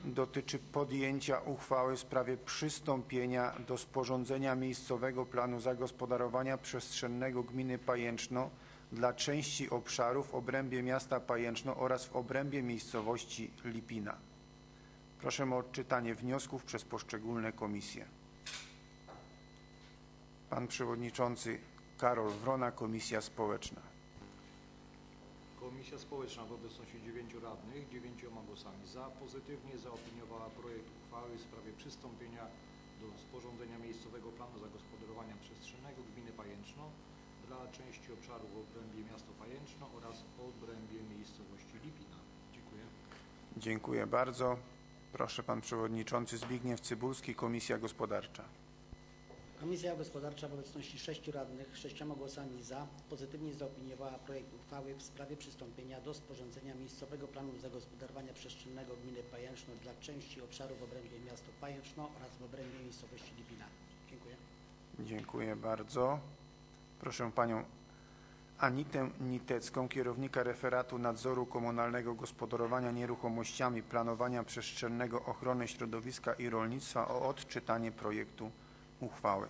dotyczy podjęcia uchwały w sprawie przystąpienia do sporządzenia miejscowego planu zagospodarowania przestrzennego gminy Pajęczno dla części obszarów w obrębie miasta Pajęczno oraz w obrębie miejscowości Lipina. Proszę o odczytanie wniosków przez poszczególne komisje. Pan Przewodniczący Karol Wrona, Komisja Społeczna. Komisja Społeczna w obecności 9 radnych, 9 głosami za pozytywnie zaopiniowała projekt uchwały w sprawie przystąpienia do sporządzenia miejscowego planu zagospodarowania przestrzennego gminy Pajęczno dla części obszaru w obrębie miasto Pajęczno oraz w obrębie miejscowości Lipina. Dziękuję. Dziękuję bardzo. Proszę Pan Przewodniczący Zbigniew Cybulski, Komisja Gospodarcza. Komisja Gospodarcza w obecności 6 radnych 6 głosami za pozytywnie zaopiniowała projekt uchwały w sprawie przystąpienia do sporządzenia miejscowego planu zagospodarowania przestrzennego gminy Pajęczno dla części obszaru w obrębie miasto Pajęczno oraz w obrębie miejscowości Lipina. Dziękuję. Dziękuję bardzo. Proszę Panią Anitę Nitecką, kierownika referatu nadzoru komunalnego gospodarowania nieruchomościami, planowania przestrzennego, ochrony środowiska i rolnictwa o odczytanie projektu uchwały.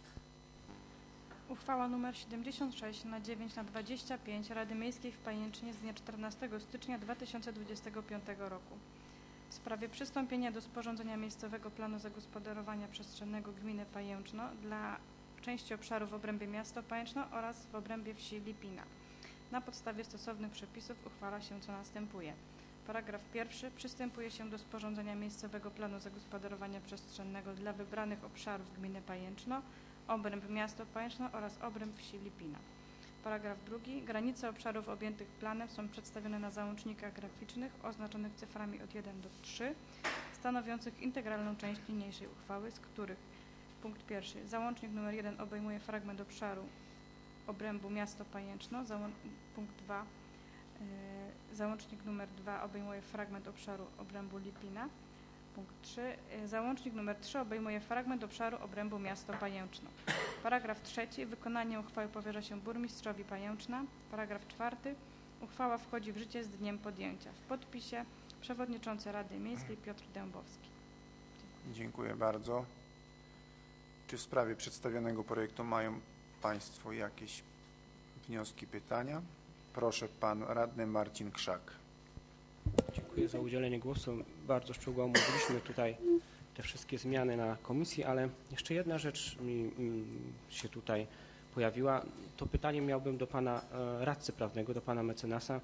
Uchwała nr 76 na 9 na 25 Rady Miejskiej w Pajęcznie z dnia 14 stycznia 2025 roku w sprawie przystąpienia do sporządzenia miejscowego planu zagospodarowania przestrzennego gminy Pajęczno dla części obszaru w obrębie miasta Pajęczno oraz w obrębie wsi Lipina. Na podstawie stosownych przepisów uchwala się co następuje. Paragraf pierwszy. Przystępuje się do sporządzenia miejscowego planu zagospodarowania przestrzennego dla wybranych obszarów gminy Pajęczno, obręb miasto Pajęczno oraz obręb wsi Lipina. Paragraf drugi. Granice obszarów objętych planem są przedstawione na załącznikach graficznych oznaczonych cyframi od 1 do 3, stanowiących integralną część niniejszej uchwały, z których punkt pierwszy. Załącznik nr 1 obejmuje fragment obszaru obrębu miasto Pajęczno. Punkt 2. Załącznik nr 2 obejmuje fragment obszaru obrębu Lipina. Punkt 3. Załącznik nr 3 obejmuje fragment obszaru obrębu miasto Pajęczno. Paragraf 3. Wykonanie uchwały powierza się burmistrzowi Pajęczna. Paragraf 4. Uchwała wchodzi w życie z dniem podjęcia. W podpisie przewodniczący Rady Miejskiej Piotr Dębowski. Dziękuję bardzo. Czy w sprawie przedstawionego projektu mają Państwo jakieś wnioski, pytania? Proszę Pan Radny Marcin Krzak. Dziękuję za udzielenie głosu. Bardzo szczegółowo omówiliśmy tutaj te wszystkie zmiany na komisji, ale jeszcze jedna rzecz mi się tutaj pojawiła. To pytanie miałbym do Pana radcy prawnego, do Pana mecenasa.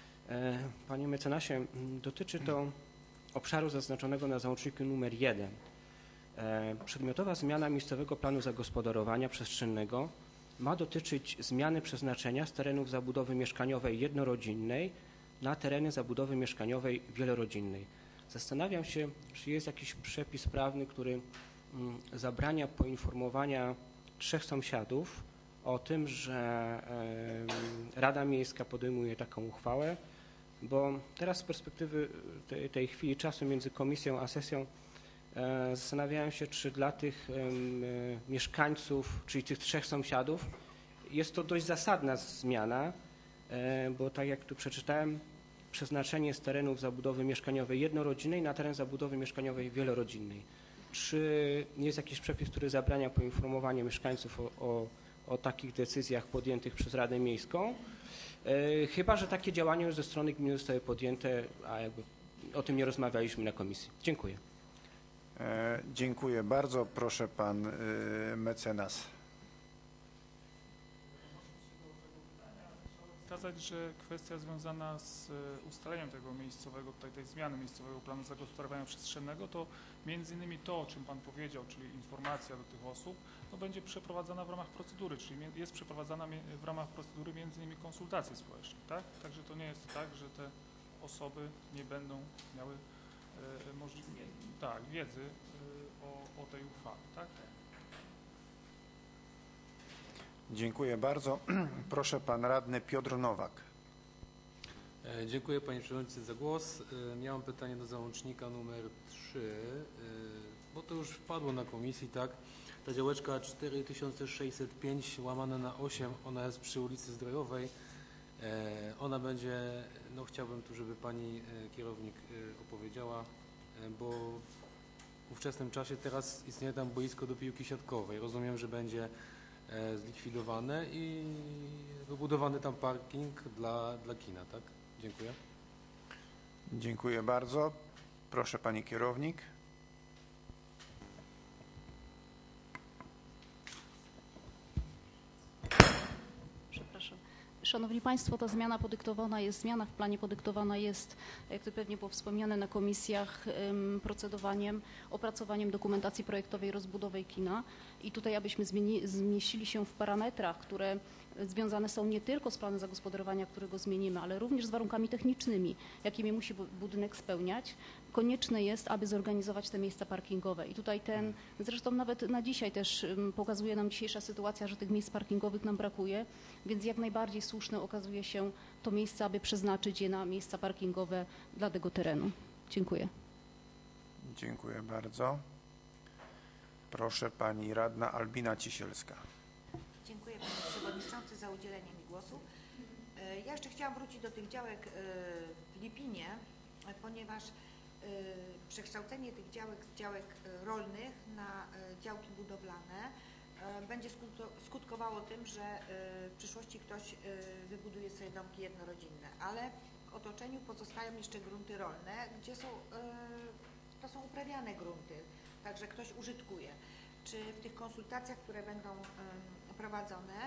Panie mecenasie, dotyczy to obszaru zaznaczonego na załączniku nr 1. Przedmiotowa zmiana miejscowego planu zagospodarowania przestrzennego ma dotyczyć zmiany przeznaczenia z terenów zabudowy mieszkaniowej jednorodzinnej na tereny zabudowy mieszkaniowej wielorodzinnej. Zastanawiam się, czy jest jakiś przepis prawny, który zabrania poinformowania 3 sąsiadów o tym, że Rada Miejska podejmuje taką uchwałę, bo teraz z perspektywy tej chwili czasu między komisją a sesją zastanawiałem się, czy dla tych mieszkańców, czyli tych 3 sąsiadów, jest to dość zasadna zmiana, bo tak jak tu przeczytałem, przeznaczenie z terenów zabudowy mieszkaniowej jednorodzinnej na teren zabudowy mieszkaniowej wielorodzinnej. Czy nie jest jakiś przepis, który zabrania poinformowanie mieszkańców o takich decyzjach podjętych przez Radę Miejską? Chyba że takie działania już ze strony gminy zostały podjęte, a jakby o tym nie rozmawialiśmy na komisji. Dziękuję. Dziękuję bardzo. Proszę Pan mecenas. Wskazać, że kwestia związana z ustaleniem tego miejscowego, tej zmiany miejscowego planu zagospodarowania przestrzennego, to między innymi to, o czym Pan powiedział, czyli informacja do tych osób, no będzie przeprowadzana w ramach procedury, czyli jest przeprowadzana w ramach procedury między innymi konsultacji społecznych, tak? Także to nie jest tak, że te osoby nie będą miały wiedzy o tej uchwale, tak? Dziękuję bardzo. Proszę Pan Radny Piotr Nowak. Dziękuję Panie Przewodniczący za głos. Miałem pytanie do załącznika numer 3, bo to już wpadło na komisji, tak? Ta działeczka 4605 łamane na 8, ona jest przy ulicy Zdrojowej. Ona będzie, no chciałbym tu, żeby Pani kierownik opowiedziała, bo w ówczesnym czasie teraz istnieje tam boisko do piłki siatkowej. Rozumiem, że będzie zlikwidowane i wybudowany tam parking dla kina, tak? Dziękuję. Dziękuję bardzo. Proszę pani kierownik. Przepraszam. Szanowni Państwo, ta zmiana w planie podyktowana jest, jak to pewnie było wspomniane na komisjach, opracowaniem dokumentacji projektowej rozbudowy kina i tutaj abyśmy zmieścili się w parametrach, które związane są nie tylko z planem zagospodarowania, którego zmienimy, ale również z warunkami technicznymi, jakimi musi budynek spełniać. Konieczne jest, aby zorganizować te miejsca parkingowe i tutaj zresztą nawet na dzisiaj też pokazuje nam dzisiejsza sytuacja, że tych miejsc parkingowych nam brakuje, więc jak najbardziej słuszne okazuje się to miejsce, aby przeznaczyć je na miejsca parkingowe dla tego terenu. Dziękuję. Dziękuję bardzo. Proszę pani radna Albina Cisielska. Dziękuję panie przewodniczący za udzielenie mi głosu. Ja jeszcze chciałam wrócić do tych działek w Lipinie, ponieważ przekształcenie tych działek z działek rolnych na działki budowlane będzie skutkowało tym, że w przyszłości ktoś wybuduje sobie domki jednorodzinne, ale w otoczeniu pozostają jeszcze grunty rolne, gdzie to są uprawiane grunty, także ktoś użytkuje. Czy w tych konsultacjach, które będą prowadzone,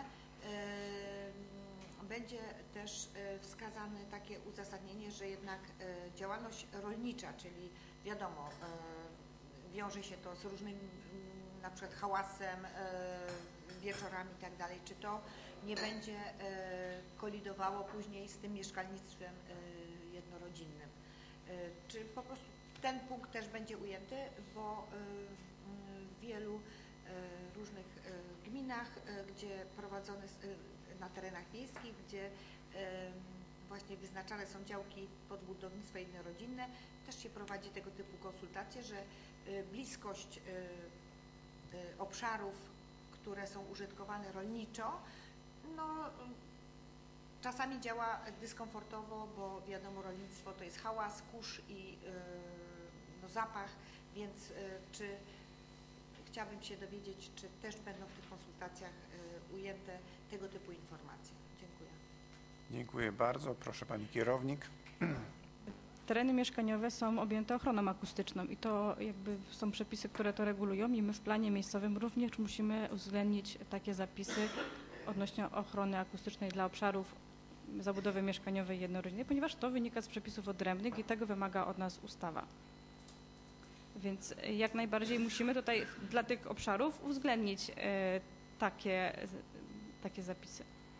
będzie też wskazane takie uzasadnienie, że jednak działalność rolnicza, czyli wiadomo, wiąże się to z różnym na przykład hałasem, wieczorami i tak dalej, czy to nie będzie kolidowało później z tym mieszkalnictwem jednorodzinnym. Czy po prostu ten punkt też będzie ujęty, bo w wielu różnych gminach, gdzie prowadzone na terenach miejskich, gdzie właśnie wyznaczane są działki pod budownictwo jednorodzinne, też się prowadzi tego typu konsultacje, że bliskość obszarów, które są użytkowane rolniczo, no czasami działa dyskomfortowo, bo wiadomo, rolnictwo to jest hałas, kurz i no, zapach, więc chciałabym się dowiedzieć, czy też będą w tych konsultacjach ujęte tego typu informacje. Dziękuję. Dziękuję bardzo. Proszę pani kierownik. Tereny mieszkaniowe są objęte ochroną akustyczną i to jakby są przepisy, które to regulują i my w planie miejscowym również musimy uwzględnić takie zapisy odnośnie ochrony akustycznej dla obszarów zabudowy mieszkaniowej jednorodzinnej, ponieważ to wynika z przepisów odrębnych i tego wymaga od nas ustawa. Więc jak najbardziej musimy tutaj dla tych obszarów uwzględnić takie zapisy.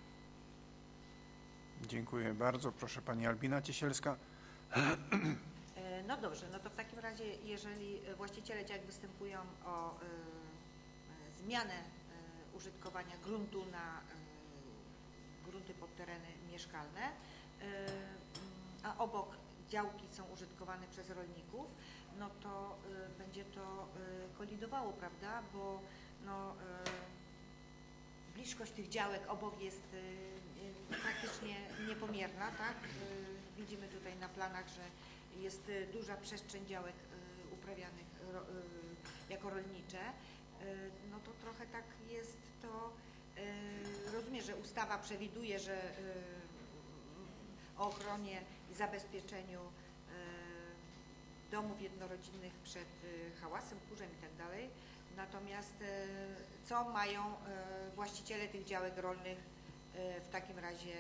Dziękuję bardzo. Proszę pani Albina Ciesielska. No dobrze, no to w takim razie, jeżeli właściciele działek występują o zmianę użytkowania gruntu na grunty pod tereny mieszkalne, a obok działki są użytkowane przez rolników, no to będzie to kolidowało, prawda, bo no, bliskość tych działek obok jest praktycznie niepomierna, tak? Widzimy tutaj na planach, że jest duża przestrzeń działek uprawianych jako rolnicze, no to trochę tak jest to, rozumiem, że ustawa przewiduje, że o ochronie i zabezpieczeniu domów jednorodzinnych przed hałasem, kurzem i tak dalej, natomiast co mają właściciele tych działek rolnych w takim razie,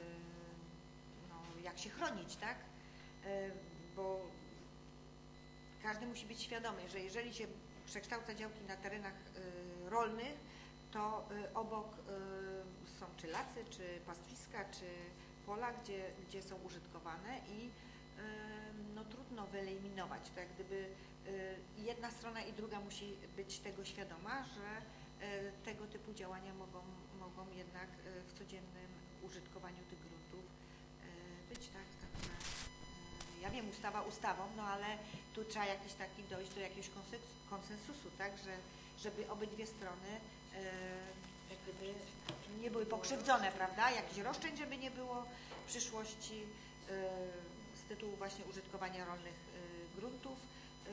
no, jak się chronić, tak? Bo każdy musi być świadomy, że jeżeli się przekształca działki na terenach rolnych, to obok są czy lasy, czy pastwiska, czy pola, gdzie są użytkowane i no, trudno wyeliminować. To jak gdyby jedna strona i druga musi być tego świadoma, że tego typu działania mogą jednak w codziennym użytkowaniu tych gruntów być, tak? Także ja wiem, ustawa ustawą, no ale tu trzeba dojść do jakiegoś konsensusu, tak? Żeby obydwie strony jak gdyby nie były pokrzywdzone, prawda? Jakichś roszczeń, żeby nie było w przyszłości z tytułu właśnie użytkowania rolnych gruntów,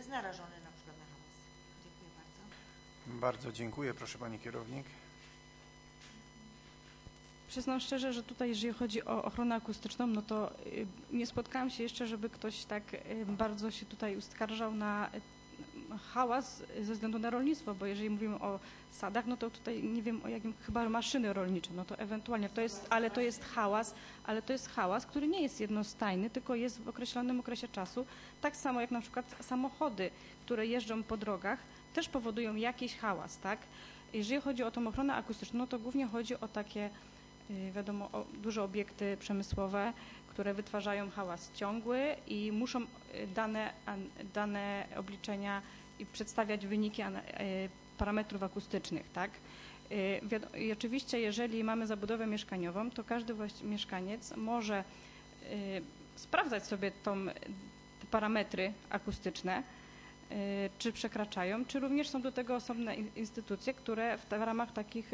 jest narażony na przykład na hałas. Dziękuję bardzo. Bardzo dziękuję. Proszę Pani Kierownik. Przyznam szczerze, że tutaj jeżeli chodzi o ochronę akustyczną, no to nie spotkałam się jeszcze, żeby ktoś tak bardzo się tutaj uskarżał na hałas ze względu na rolnictwo, bo jeżeli mówimy o sadach, no to tutaj nie wiem o jakim, chyba maszyny rolnicze, no to ewentualnie to jest, ale to jest hałas, który nie jest jednostajny, tylko jest w określonym okresie czasu, tak samo jak na przykład samochody, które jeżdżą po drogach, też powodują jakiś hałas, tak? Jeżeli chodzi o tą ochronę akustyczną, no to głównie chodzi o takie, wiadomo, o duże obiekty przemysłowe, które wytwarzają hałas ciągły i muszą dane obliczenia i przedstawiać wyniki parametrów akustycznych, tak? I oczywiście, jeżeli mamy zabudowę mieszkaniową, to każdy mieszkaniec może sprawdzać sobie te parametry akustyczne, czy przekraczają, czy również są do tego osobne instytucje, które w ramach takich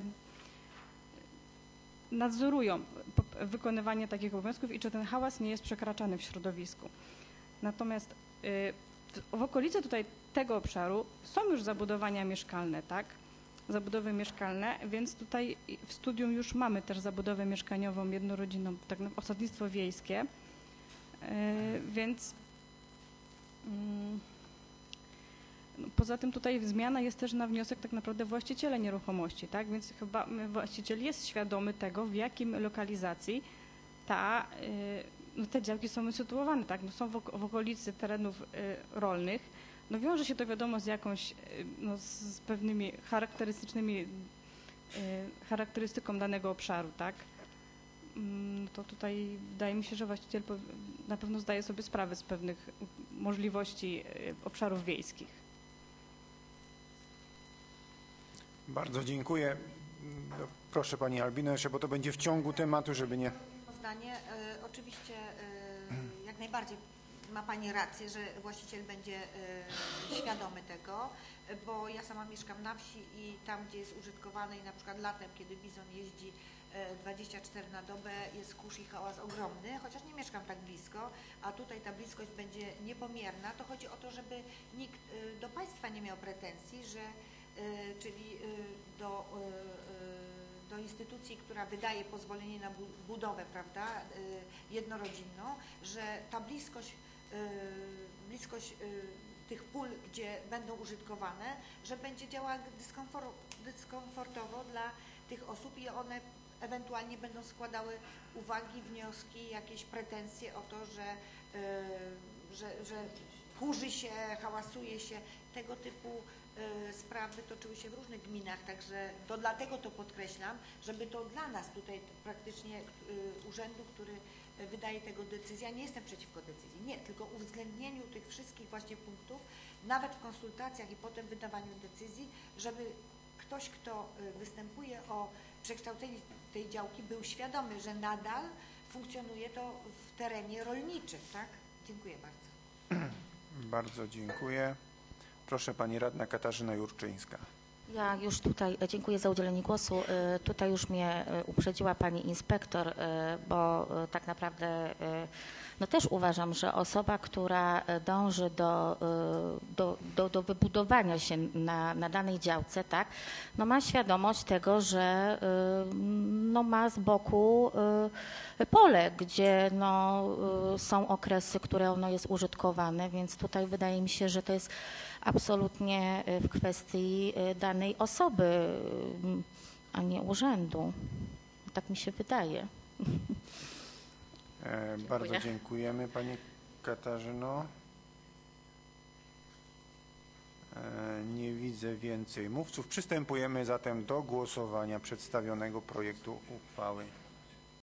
nadzorują wykonywanie takich obowiązków i czy ten hałas nie jest przekraczany w środowisku. Natomiast w okolicy tutaj tego obszaru są już zabudowania mieszkalne, tak? Zabudowy mieszkalne, więc tutaj w studium już mamy też zabudowę mieszkaniową jednorodzinną, tak na osadnictwo wiejskie, więc poza tym tutaj zmiana jest też na wniosek tak naprawdę właściciela nieruchomości, tak? Więc chyba właściciel jest świadomy tego, w jakim lokalizacji te działki są usytuowane, tak? No są w okolicy terenów rolnych. No wiąże się to wiadomo z jakąś, no z pewnymi charakterystyką danego obszaru, tak? To tutaj wydaje mi się, że właściciel na pewno zdaje sobie sprawę z pewnych możliwości obszarów wiejskich. Bardzo dziękuję. No, proszę Pani Albino jeszcze, bo to będzie w ciągu tematu, żeby nie... Zdanie. Oczywiście jak najbardziej ma Pani rację, że właściciel będzie świadomy tego, bo ja sama mieszkam na wsi i tam, gdzie jest użytkowany i na przykład latem, kiedy bizon jeździ 24 na dobę, jest kurz i hałas ogromny, chociaż nie mieszkam tak blisko, a tutaj ta bliskość będzie niepomierna, to chodzi o to, żeby nikt do Państwa nie miał pretensji, że czyli do instytucji, która wydaje pozwolenie na budowę, prawda, jednorodzinną, że ta bliskość tych pól, gdzie będą użytkowane, że będzie działała dyskomfortowo dla tych osób i one ewentualnie będą składały uwagi, wnioski, jakieś pretensje o to, że kurzy się, hałasuje się, tego typu sprawy toczyły się w różnych gminach, także to dlatego to podkreślam, żeby to dla nas tutaj praktycznie urzędu, który wydaje tego decyzję, nie jestem przeciwko decyzji, nie, tylko uwzględnieniu tych wszystkich właśnie punktów, nawet w konsultacjach i potem wydawaniu decyzji, żeby ktoś, kto występuje o przekształcenie tej działki, był świadomy, że nadal funkcjonuje to w terenie rolniczym, tak? Dziękuję bardzo. Bardzo dziękuję. Proszę Pani Radna Katarzyna Jurczyńska. Ja już tutaj dziękuję za udzielenie głosu. Tutaj już mnie uprzedziła Pani inspektor, bo tak naprawdę no też uważam, że osoba, która dąży do wybudowania się na danej działce, tak, no ma świadomość tego, że no ma z boku pole, gdzie no są okresy, które ono jest użytkowane, więc tutaj wydaje mi się, że to jest absolutnie w kwestii danej osoby, a nie urzędu. Tak mi się wydaje. Bardzo dziękujemy Pani Katarzyno. Nie widzę więcej mówców. Przystępujemy zatem do głosowania przedstawionego projektu uchwały.